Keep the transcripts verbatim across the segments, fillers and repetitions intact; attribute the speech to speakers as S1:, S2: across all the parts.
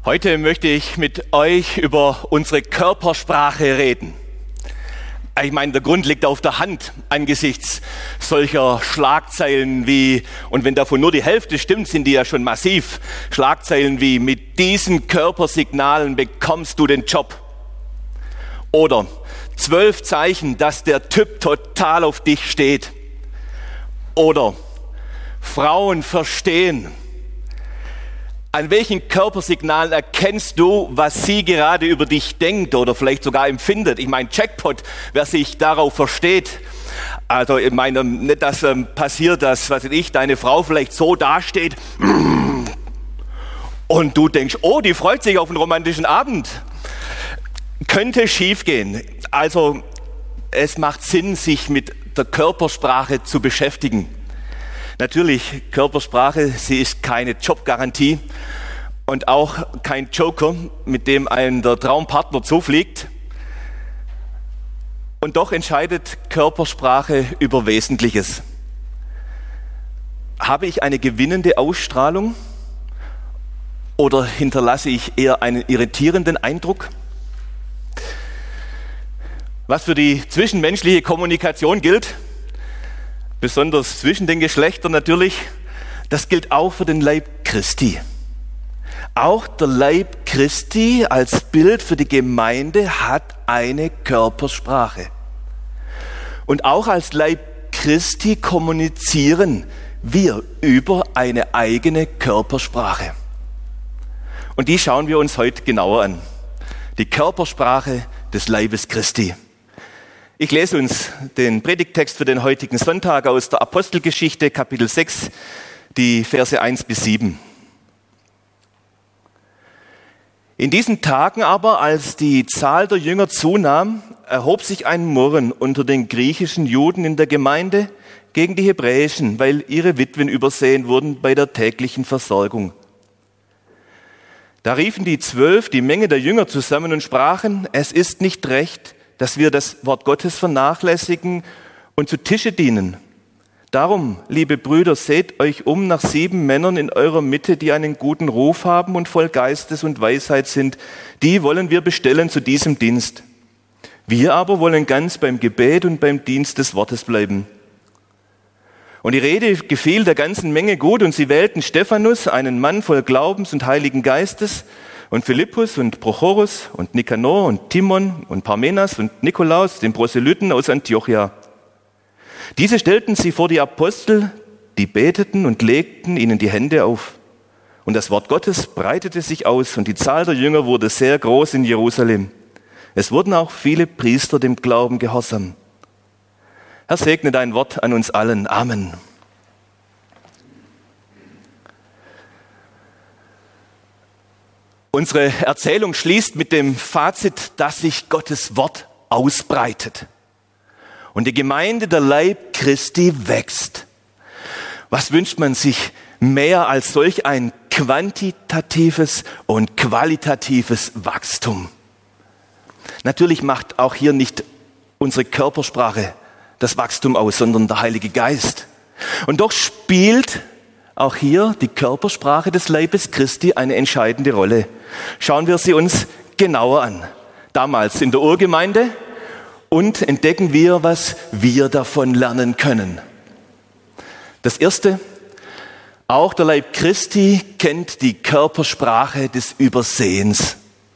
S1: Heute möchte ich mit euch über unsere Körpersprache reden. Ich meine, der Grund liegt auf der Hand angesichts solcher Schlagzeilen wie, und wenn davon nur die Hälfte stimmt, sind die ja schon massiv, Schlagzeilen wie, mit diesen Körpersignalen bekommst du den Job. Oder zwölf Zeichen, dass der Typ total auf dich steht. Oder Frauen verstehen. An welchen Körpersignalen erkennst du, was sie gerade über dich denkt oder vielleicht sogar empfindet? Ich meine, Jackpot, wer sich darauf versteht. Also ich meine, nicht, dass ähm, passiert, dass, was weiß ich, deine Frau vielleicht so dasteht und du denkst, oh, die freut sich auf einen romantischen Abend. Könnte schief gehen. Also es macht Sinn, sich mit der Körpersprache zu beschäftigen. Natürlich, Körpersprache, sie ist keine Jobgarantie und auch kein Joker, mit dem einem der Traumpartner zufliegt. Und doch entscheidet Körpersprache über Wesentliches. Habe ich eine gewinnende Ausstrahlung oder hinterlasse ich eher einen irritierenden Eindruck? Was für die zwischenmenschliche Kommunikation gilt, besonders zwischen den Geschlechtern natürlich, das gilt auch für den Leib Christi. Auch der Leib Christi als Bild für die Gemeinde hat eine Körpersprache. Und auch als Leib Christi kommunizieren wir über eine eigene Körpersprache. Und die schauen wir uns heute genauer an. Die Körpersprache des Leibes Christi. Ich lese uns den Predigttext für den heutigen Sonntag aus der Apostelgeschichte, Kapitel sechs, die Verse eins bis sieben. In diesen Tagen aber, als die Zahl der Jünger zunahm, erhob sich ein Murren unter den griechischen Juden in der Gemeinde gegen die Hebräischen, weil ihre Witwen übersehen wurden bei der täglichen Versorgung. Da riefen die Zwölf die Menge der Jünger zusammen und sprachen: Es ist nicht recht, dass wir das Wort Gottes vernachlässigen und zu Tische dienen. Darum, liebe Brüder, seht euch um nach sieben Männern in eurer Mitte, die einen guten Ruf haben und voll Geistes und Weisheit sind. Die wollen wir bestellen zu diesem Dienst. Wir aber wollen ganz beim Gebet und beim Dienst des Wortes bleiben. Und die Rede gefiel der ganzen Menge gut, und sie wählten Stephanus, einen Mann voll Glaubens und Heiligen Geistes, und Philippus und Prochorus und Nikanor und Timon und Parmenas und Nikolaus, den Proselyten aus Antiochia. Diese stellten sie vor die Apostel, die beteten und legten ihnen die Hände auf. Und das Wort Gottes breitete sich aus, und die Zahl der Jünger wurde sehr groß in Jerusalem. Es wurden auch viele Priester dem Glauben gehorsam. Herr, segne dein Wort an uns allen. Amen. Unsere Erzählung schließt mit dem Fazit, dass sich Gottes Wort ausbreitet. Und die Gemeinde, der Leib Christi, wächst. Was wünscht man sich mehr als solch ein quantitatives und qualitatives Wachstum? Natürlich macht auch hier nicht unsere Körpersprache das Wachstum aus, sondern der Heilige Geist. Und doch spielt auch hier die Körpersprache des Leibes Christi eine entscheidende Rolle. Schauen wir sie uns genauer an. Damals in der Urgemeinde, und entdecken wir, was wir davon lernen können. Das Erste: Auch der Leib Christi kennt die Körpersprache des Übersehens.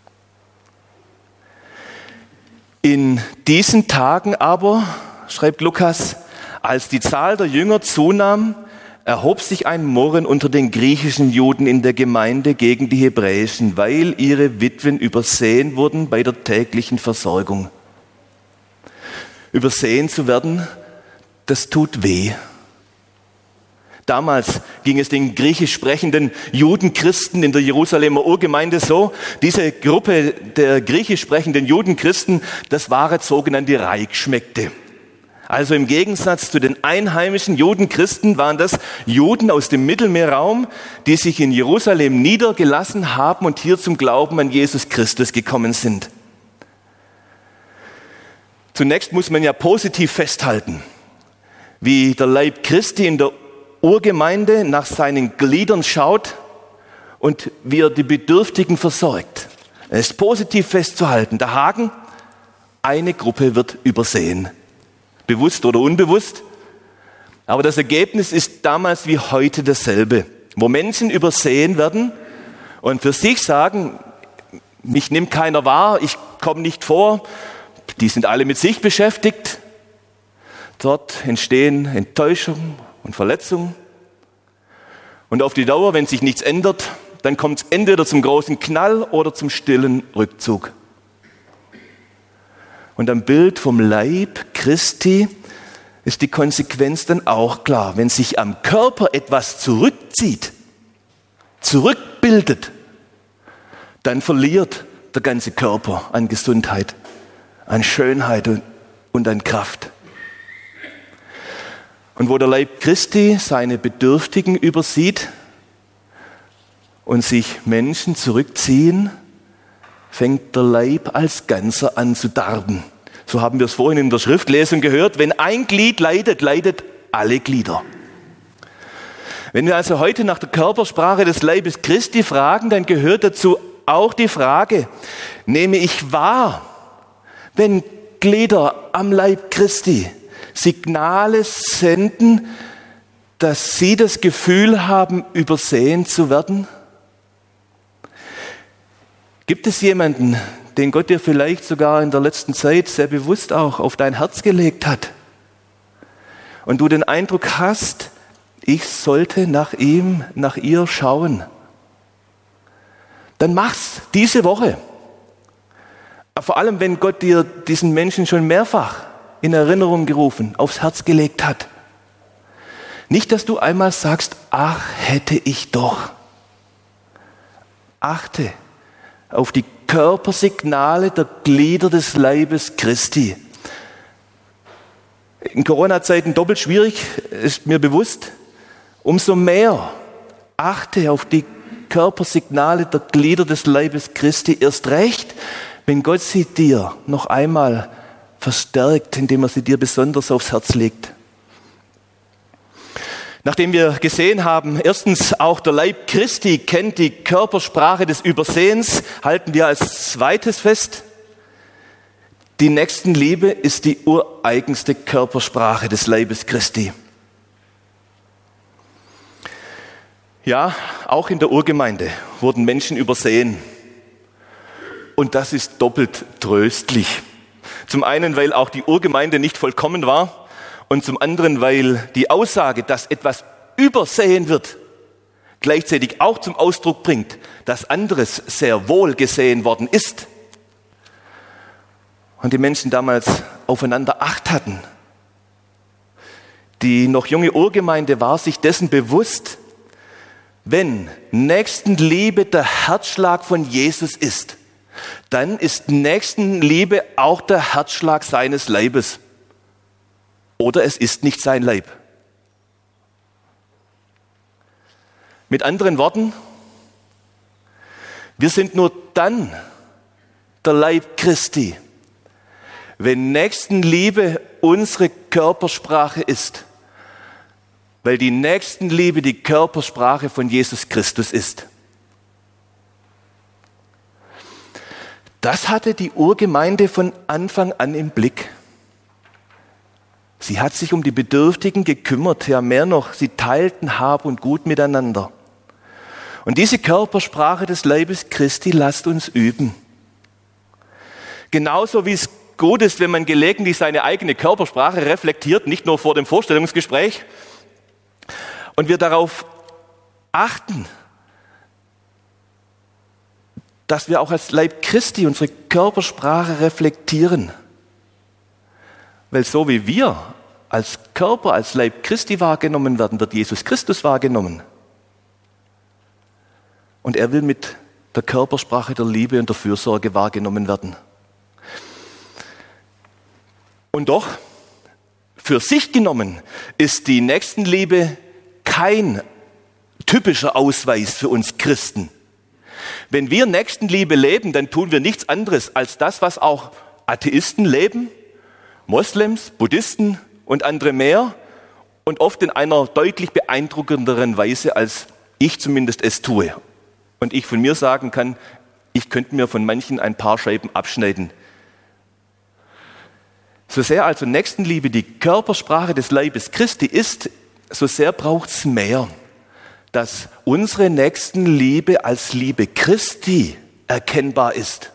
S1: In diesen Tagen aber, schreibt Lukas, als die Zahl der Jünger zunahm, erhob sich ein Murren unter den griechischen Juden in der Gemeinde gegen die Hebräischen, weil ihre Witwen übersehen wurden bei der täglichen Versorgung. Übersehen zu werden, das tut weh. Damals ging es den griechisch sprechenden Judenchristen in der Jerusalemer Urgemeinde so: Diese Gruppe der griechisch sprechenden Judenchristen, das waren sogenannte Reichschmeckte. Also im Gegensatz zu den einheimischen Judenchristen waren das Juden aus dem Mittelmeerraum, die sich in Jerusalem niedergelassen haben und hier zum Glauben an Jesus Christus gekommen sind. Zunächst muss man ja positiv festhalten, wie der Leib Christi in der Urgemeinde nach seinen Gliedern schaut und wie er die Bedürftigen versorgt. Es ist positiv festzuhalten. Der Haken: eine Gruppe wird übersehen. Bewusst oder unbewusst. Aber das Ergebnis ist damals wie heute dasselbe. Wo Menschen übersehen werden und für sich sagen, mich nimmt keiner wahr, ich komme nicht vor, die sind alle mit sich beschäftigt. Dort entstehen Enttäuschung und Verletzung. Und auf die Dauer, wenn sich nichts ändert, dann kommt es entweder zum großen Knall oder zum stillen Rückzug. Und am Bild vom Leib Christi ist die Konsequenz dann auch klar. Wenn sich am Körper etwas zurückzieht, zurückbildet, dann verliert der ganze Körper an Gesundheit, an Schönheit und an Kraft. Und wo der Leib Christi seine Bedürftigen übersieht und sich Menschen zurückziehen, fängt der Leib als Ganzer an zu darben. So haben wir es vorhin in der Schriftlesung gehört. Wenn ein Glied leidet, leidet alle Glieder. Wenn wir also heute nach der Körpersprache des Leibes Christi fragen, dann gehört dazu auch die Frage: Nehme ich wahr, wenn Glieder am Leib Christi Signale senden, dass sie das Gefühl haben, übersehen zu werden? Gibt es jemanden, den Gott dir vielleicht sogar in der letzten Zeit sehr bewusst auch auf dein Herz gelegt hat und du den Eindruck hast, ich sollte nach ihm, nach ihr schauen? Dann mach's diese Woche. Vor allem, wenn Gott dir diesen Menschen schon mehrfach in Erinnerung gerufen, aufs Herz gelegt hat. Nicht, dass du einmal sagst, ach, hätte ich doch. Achte auf die Körpersignale der Glieder des Leibes Christi. In Corona-Zeiten doppelt schwierig, ist mir bewusst. Umso mehr achte auf die Körpersignale der Glieder des Leibes Christi, erst recht, wenn Gott sie dir noch einmal verstärkt, indem er sie dir besonders aufs Herz legt. Nachdem wir gesehen haben, erstens, auch der Leib Christi kennt die Körpersprache des Übersehens, halten wir als zweites fest: Die Nächstenliebe ist die ureigenste Körpersprache des Leibes Christi. Ja, auch in der Urgemeinde wurden Menschen übersehen. Und das ist doppelt tröstlich. Zum einen, weil auch die Urgemeinde nicht vollkommen war, und zum anderen, weil die Aussage, dass etwas übersehen wird, gleichzeitig auch zum Ausdruck bringt, dass anderes sehr wohl gesehen worden ist. Und die Menschen damals aufeinander Acht hatten. Die noch junge Urgemeinde war sich dessen bewusst, wenn Nächstenliebe der Herzschlag von Jesus ist, dann ist Nächstenliebe auch der Herzschlag seines Leibes. Oder es ist nicht sein Leib. Mit anderen Worten, wir sind nur dann der Leib Christi, wenn Nächstenliebe unsere Körpersprache ist, weil die Nächstenliebe die Körpersprache von Jesus Christus ist. Das hatte die Urgemeinde von Anfang an im Blick. Sie hat sich um die Bedürftigen gekümmert, ja mehr noch, sie teilten Hab und Gut miteinander. Und diese Körpersprache des Leibes Christi lasst uns üben. Genauso wie es gut ist, wenn man gelegentlich seine eigene Körpersprache reflektiert, nicht nur vor dem Vorstellungsgespräch, und wir darauf achten, dass wir auch als Leib Christi unsere Körpersprache reflektieren. Weil so wie wir als Körper, als Leib Christi wahrgenommen werden, wird Jesus Christus wahrgenommen. Und er will mit der Körpersprache der Liebe und der Fürsorge wahrgenommen werden. Und doch, für sich genommen, ist die Nächstenliebe kein typischer Ausweis für uns Christen. Wenn wir Nächstenliebe leben, dann tun wir nichts anderes als das, was auch Atheisten leben, Moslems, Buddhisten und andere mehr, und oft in einer deutlich beeindruckenderen Weise, als ich zumindest es tue. Und ich von mir sagen kann, ich könnte mir von manchen ein paar Scheiben abschneiden. So sehr also Nächstenliebe die Körpersprache des Leibes Christi ist, so sehr braucht es mehr, dass unsere Nächstenliebe als Liebe Christi erkennbar ist.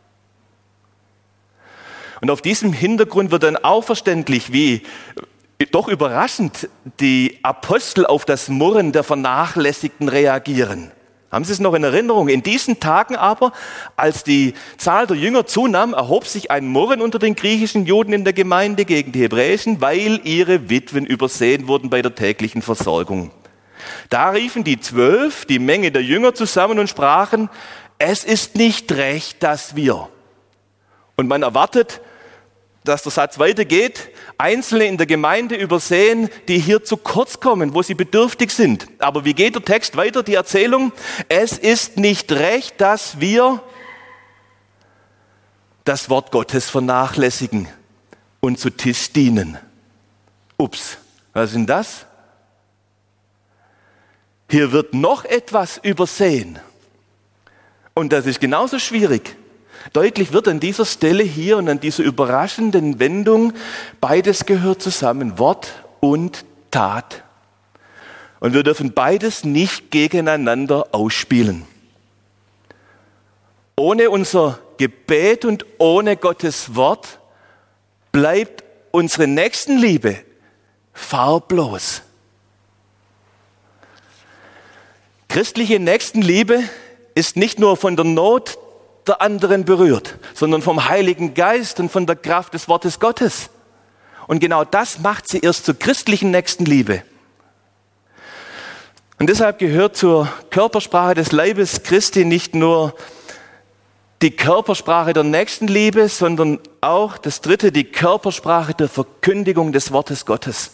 S1: Und auf diesem Hintergrund wird dann auch verständlich, wie doch überraschend die Apostel auf das Murren der Vernachlässigten reagieren. Haben Sie es noch in Erinnerung? In diesen Tagen aber, als die Zahl der Jünger zunahm, erhob sich ein Murren unter den griechischen Juden in der Gemeinde gegen die Hebräischen, weil ihre Witwen übersehen wurden bei der täglichen Versorgung. Da riefen die Zwölf, die Menge der Jünger zusammen und sprachen, es ist nicht recht, dass wir. Und man erwartet, dass der Satz weitergeht, Einzelne in der Gemeinde übersehen, die hier zu kurz kommen, wo sie bedürftig sind. Aber wie geht der Text weiter, die Erzählung? Es ist nicht recht, dass wir das Wort Gottes vernachlässigen und zu Tisch dienen. Ups, was ist denn das? Hier wird noch etwas übersehen. Und das ist genauso schwierig. Deutlich wird an dieser Stelle hier und an dieser überraschenden Wendung, beides gehört zusammen, Wort und Tat. Und wir dürfen beides nicht gegeneinander ausspielen. Ohne unser Gebet und ohne Gottes Wort bleibt unsere Nächstenliebe farblos. Christliche Nächstenliebe ist nicht nur von der Not der anderen berührt, sondern vom Heiligen Geist und von der Kraft des Wortes Gottes. Und genau das macht sie erst zur christlichen Nächstenliebe. Und deshalb gehört zur Körpersprache des Leibes Christi nicht nur die Körpersprache der Nächstenliebe, sondern auch das dritte, die Körpersprache der Verkündigung des Wortes Gottes.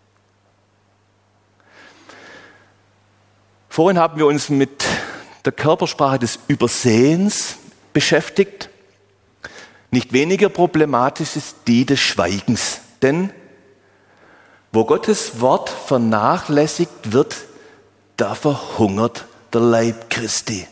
S1: Vorhin haben wir uns mit der Körpersprache des Übersehens beschäftigt. Nicht weniger problematisch ist die des Schweigens. Denn wo Gottes Wort vernachlässigt wird, da verhungert der Leib Christi.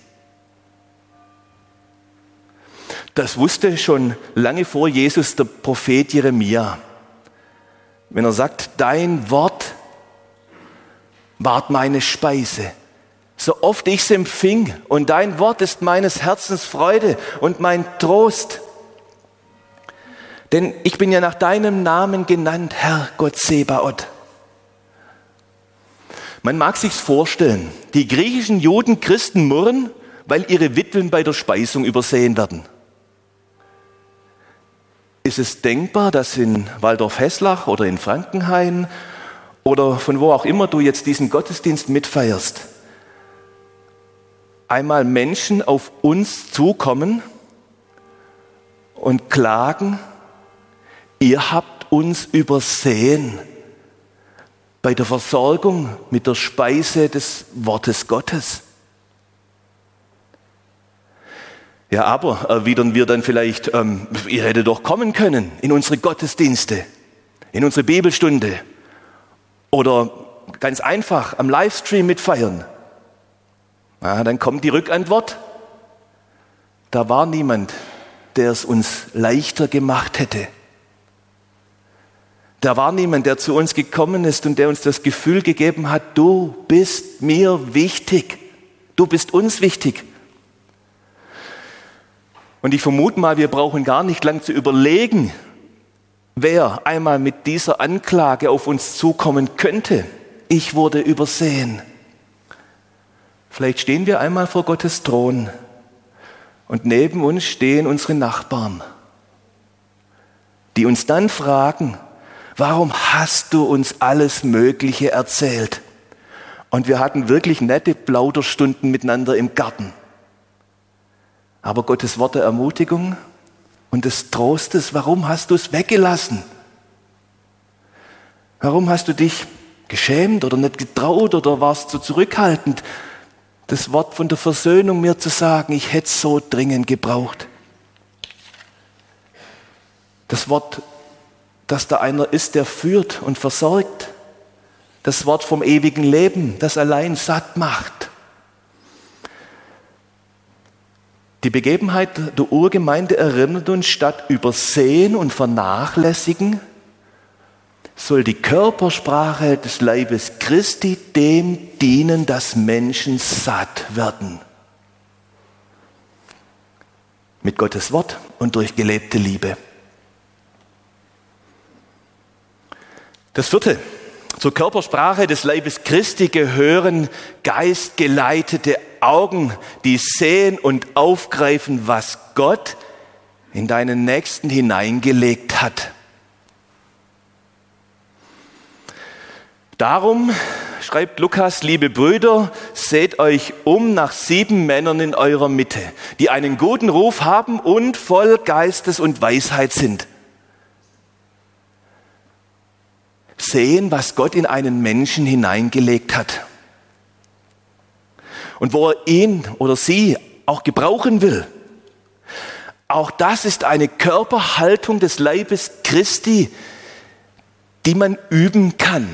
S1: Das wusste schon lange vor Jesus der Prophet Jeremia. Wenn er sagt, dein Wort ward meine Speise, so oft ich es empfing, und dein Wort ist meines Herzens Freude und mein Trost. Denn ich bin ja nach deinem Namen genannt, Herr Gott Sebaoth. Man mag sich's vorstellen, die griechischen Juden Christen murren, weil ihre Witwen bei der Speisung übersehen werden. Ist es denkbar, dass in Waldorf-Heslach oder in Frankenhain oder von wo auch immer du jetzt diesen Gottesdienst mitfeierst, einmal Menschen auf uns zukommen und klagen, ihr habt uns übersehen bei der Versorgung mit der Speise des Wortes Gottes? Ja, aber erwidern wir dann vielleicht, ähm, ihr hättet doch kommen können in unsere Gottesdienste, in unsere Bibelstunde oder ganz einfach am Livestream mitfeiern. Ja, dann kommt die Rückantwort. Da war niemand, der es uns leichter gemacht hätte. Da war niemand, der zu uns gekommen ist und der uns das Gefühl gegeben hat, du bist mir wichtig. Du bist uns wichtig. Und ich vermute mal, wir brauchen gar nicht lang zu überlegen, wer einmal mit dieser Anklage auf uns zukommen könnte. Ich wurde übersehen. Vielleicht stehen wir einmal vor Gottes Thron und neben uns stehen unsere Nachbarn, die uns dann fragen, warum hast du uns alles Mögliche erzählt? Und wir hatten wirklich nette Plauderstunden miteinander im Garten. Aber Gottes Wort der Ermutigung und des Trostes, warum hast du es weggelassen? Warum hast du dich geschämt oder nicht getraut oder warst so zurückhaltend, das Wort von der Versöhnung mir zu sagen? Ich hätte es so dringend gebraucht. Das Wort, dass da einer ist, der führt und versorgt. Das Wort vom ewigen Leben, das allein satt macht. Die Begebenheit der Urgemeinde erinnert uns, statt übersehen und vernachlässigen, soll die Körpersprache des Leibes Christi dem dienen, dass Menschen satt werden. Mit Gottes Wort und durch gelebte Liebe. Das vierte. Zur Körpersprache des Leibes Christi gehören geistgeleitete Augen, die sehen und aufgreifen, was Gott in deinen Nächsten hineingelegt hat. Darum schreibt Lukas, liebe Brüder, seht euch um nach sieben Männern in eurer Mitte, die einen guten Ruf haben und voll Geistes und Weisheit sind. Sehen, was Gott in einen Menschen hineingelegt hat. Und wo er ihn oder sie auch gebrauchen will. Auch das ist eine Körperhaltung des Leibes Christi, die man üben kann.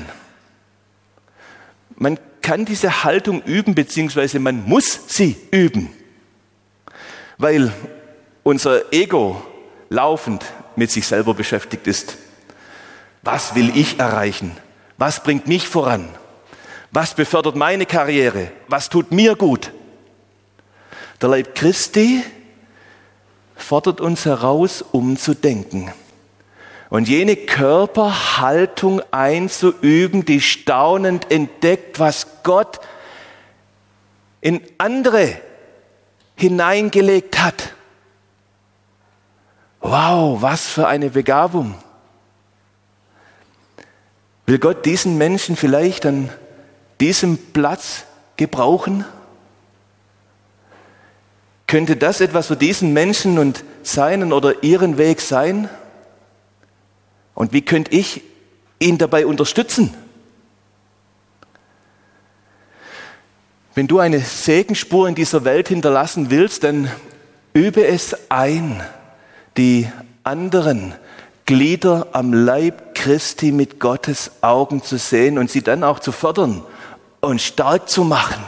S1: Man kann diese Haltung üben, beziehungsweise man muss sie üben. Weil unser Ego laufend mit sich selber beschäftigt ist. Was will ich erreichen? Was bringt mich voran? Was befördert meine Karriere? Was tut mir gut? Der Leib Christi fordert uns heraus, umzudenken und jene Körperhaltung einzuüben, die staunend entdeckt, was Gott in andere hineingelegt hat. Wow, was für eine Begabung! Will Gott diesen Menschen vielleicht an diesem Platz gebrauchen? Könnte das etwas für diesen Menschen und seinen oder ihren Weg sein? Und wie könnte ich ihn dabei unterstützen? Wenn du eine Segensspur in dieser Welt hinterlassen willst, dann übe es ein, die anderen Glieder am Leib Christi mit Gottes Augen zu sehen und sie dann auch zu fördern und stark zu machen.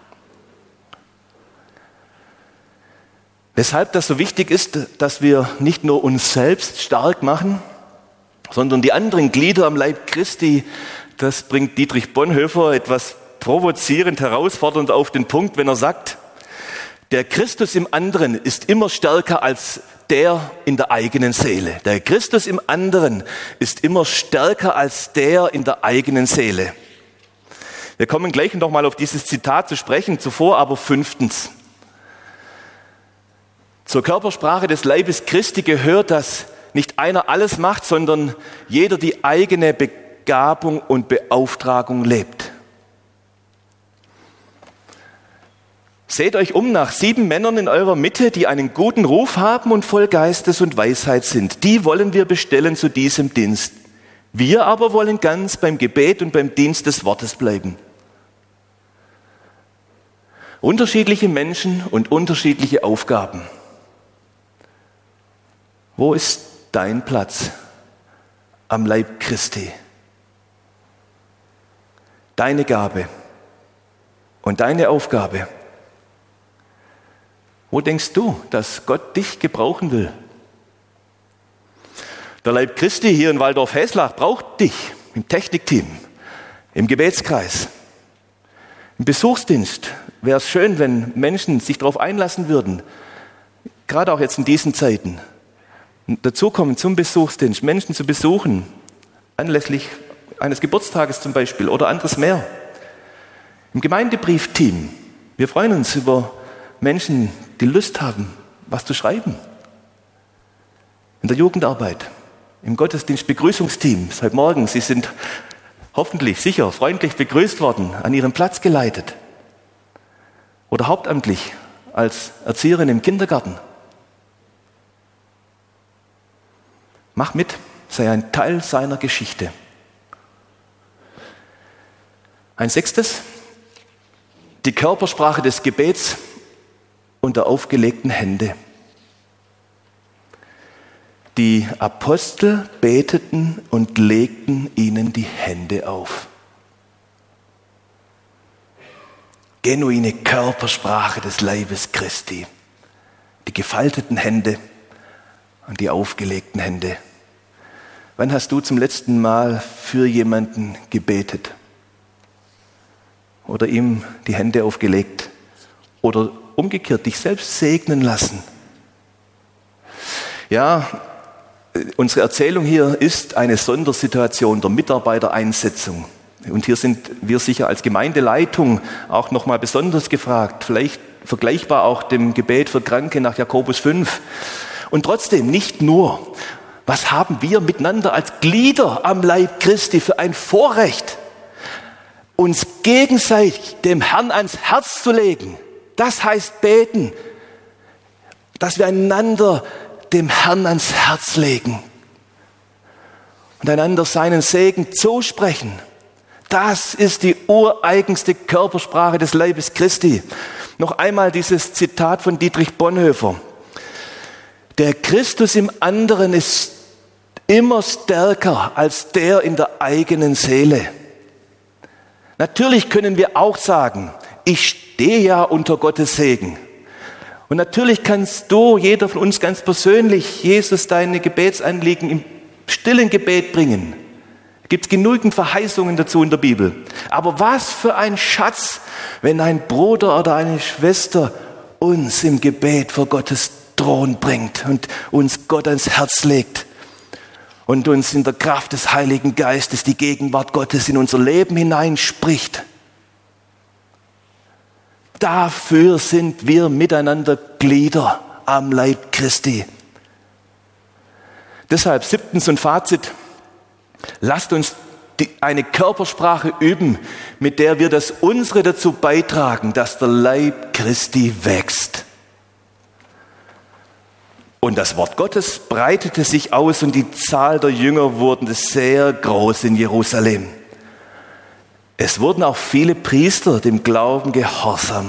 S1: Weshalb das so wichtig ist, dass wir nicht nur uns selbst stark machen, sondern die anderen Glieder am Leib Christi, das bringt Dietrich Bonhoeffer etwas provozierend, herausfordernd auf den Punkt, wenn er sagt, der Christus im anderen ist immer stärker als der in der eigenen Seele. Der Christus im anderen ist immer stärker als der in der eigenen Seele. Wir kommen gleich noch mal auf dieses Zitat zu sprechen, zuvor aber fünftens. Zur Körpersprache des Leibes Christi gehört, dass nicht einer alles macht, sondern jeder die eigene Begabung und Beauftragung lebt. Seht euch um nach sieben Männern in eurer Mitte, die einen guten Ruf haben und voll Geistes und Weisheit sind. Die wollen wir bestellen zu diesem Dienst. Wir aber wollen ganz beim Gebet und beim Dienst des Wortes bleiben. Unterschiedliche Menschen und unterschiedliche Aufgaben. Wo ist dein Platz am Leib Christi? Deine Gabe und deine Aufgabe. Wo denkst du, dass Gott dich gebrauchen will? Der Leib Christi hier in Waldorf-Heslach braucht dich im Technikteam, im Gebetskreis, im Besuchsdienst. Wäre es schön, wenn Menschen sich darauf einlassen würden, gerade auch jetzt in diesen Zeiten, dazukommen zum Besuchsdienst, Menschen zu besuchen, anlässlich eines Geburtstages zum Beispiel oder anderes mehr. Im Gemeindebriefteam, wir freuen uns über Menschen, die Lust haben, was zu schreiben. In der Jugendarbeit, im Gottesdienst Begrüßungsteam, seit morgen, Sie sind hoffentlich, sicher, freundlich begrüßt worden, an Ihren Platz geleitet. Oder hauptamtlich als Erzieherin im Kindergarten. Mach mit, sei ein Teil seiner Geschichte. Ein sechstes, die Körpersprache des Gebets und der aufgelegten Hände. Die Apostel beteten und legten ihnen die Hände auf. Genuine Körpersprache des Leibes Christi. gefalteten Hände und die aufgelegten Hände. Wann hast du zum letzten Mal für jemanden gebetet? Oder ihm die Hände aufgelegt? Oder umgekehrt dich selbst segnen lassen? Ja, unsere Erzählung hier ist eine Sondersituation der Mitarbeitereinsetzung. Und hier sind wir sicher als Gemeindeleitung auch nochmal besonders gefragt. Vielleicht vergleichbar auch dem Gebet für Kranke nach Jakobus fünf. Und trotzdem nicht nur. Was haben wir miteinander als Glieder am Leib Christi für ein Vorrecht, uns gegenseitig dem Herrn ans Herz zu legen? Das heißt beten, dass wir einander dem Herrn ans Herz legen und einander seinen Segen zusprechen. Das ist die ureigenste Körpersprache des Leibes Christi. Noch einmal dieses Zitat von Dietrich Bonhoeffer. Der Christus im anderen ist immer stärker als der in der eigenen Seele. Natürlich können wir auch sagen, ich stehe ja unter Gottes Segen. Und natürlich kannst du, jeder von uns ganz persönlich, Jesus deine Gebetsanliegen im stillen Gebet bringen. Es gibt genügend Verheißungen dazu in der Bibel. Aber was für ein Schatz, wenn ein Bruder oder eine Schwester uns im Gebet vor Gottes Thron bringt und uns Gott ans Herz legt und uns in der Kraft des Heiligen Geistes die Gegenwart Gottes in unser Leben hineinspricht. Dafür sind wir miteinander Glieder am Leib Christi. Deshalb siebtens und Fazit, lasst uns die, eine Körpersprache üben, mit der wir das Unsere dazu beitragen, dass der Leib Christi wächst. Und das Wort Gottes breitete sich aus und die Zahl der Jünger wurde sehr groß in Jerusalem. Es wurden auch viele Priester dem Glauben gehorsam.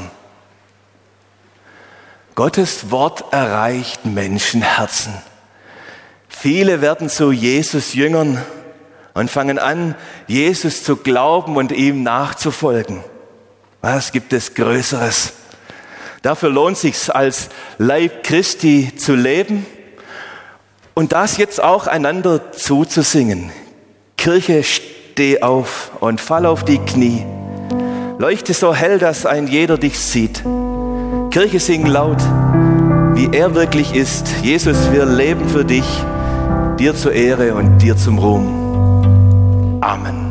S1: Gottes Wort erreicht Menschenherzen. Viele werden zu Jesus-Jüngern und fangen an, Jesus zu glauben und ihm nachzufolgen. Was gibt es Größeres? Dafür lohnt es sich, als Leib Christi zu leben und das jetzt auch einander zuzusingen. Kirche, steh auf und fall auf die Knie. Leuchte so hell, dass ein jeder dich sieht. Kirche, sing laut, wie er wirklich ist. Jesus, wir leben für dich, dir zur Ehre und dir zum Ruhm. Amen.